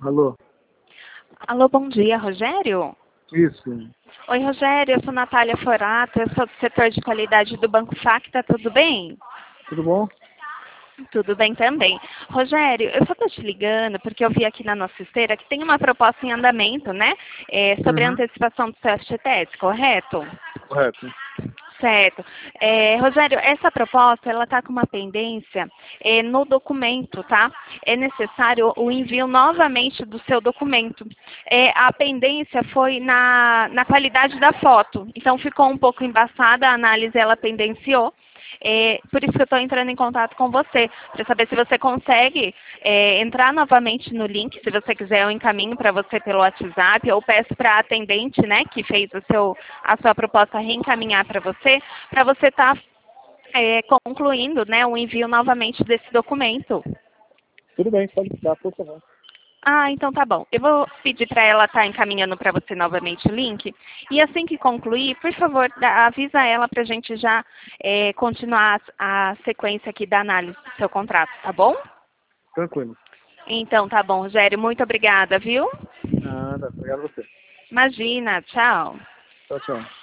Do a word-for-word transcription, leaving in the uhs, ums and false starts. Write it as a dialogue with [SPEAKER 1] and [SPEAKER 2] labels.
[SPEAKER 1] Alô?
[SPEAKER 2] Alô, bom dia, Rogério?
[SPEAKER 1] Isso.
[SPEAKER 2] Oi, Rogério, eu sou Natália Forato, eu sou do setor de qualidade do Banco Facta, tudo bem?
[SPEAKER 1] Tudo bom?
[SPEAKER 2] Tudo bem também. Rogério, eu só estou te ligando porque eu vi aqui na nossa esteira que tem uma proposta em andamento, né? É, sobre a
[SPEAKER 1] Uhum.
[SPEAKER 2] antecipação do seu F G T S, correto?
[SPEAKER 1] Correto.
[SPEAKER 2] Certo. É, Rogério, essa proposta ela está com uma pendência é, no documento, tá? É necessário o envio novamente do seu documento. É, a pendência foi na, na qualidade da foto, então ficou um pouco embaçada, a análise ela pendenciou. É, por isso que eu estou entrando em contato com você, para saber se você consegue é, entrar novamente no link, se você quiser eu encaminho para você pelo WhatsApp, ou peço para a atendente, né, que fez o seu, a sua proposta reencaminhar para você, para você estar é, concluindo, né, o envio novamente desse documento.
[SPEAKER 1] Tudo bem, pode dar, por favor.
[SPEAKER 2] Ah, então tá bom. Eu vou pedir para ela estar encaminhando para você novamente o link. E assim que concluir, por favor, dá- avisa ela para a gente já é, continuar a, a sequência aqui da análise do seu contrato, tá bom?
[SPEAKER 1] Tranquilo.
[SPEAKER 2] Então tá bom, Rogério. Muito obrigada, viu?
[SPEAKER 1] Nada, obrigado a você.
[SPEAKER 2] Imagina. Tchau.
[SPEAKER 1] Tchau, tchau.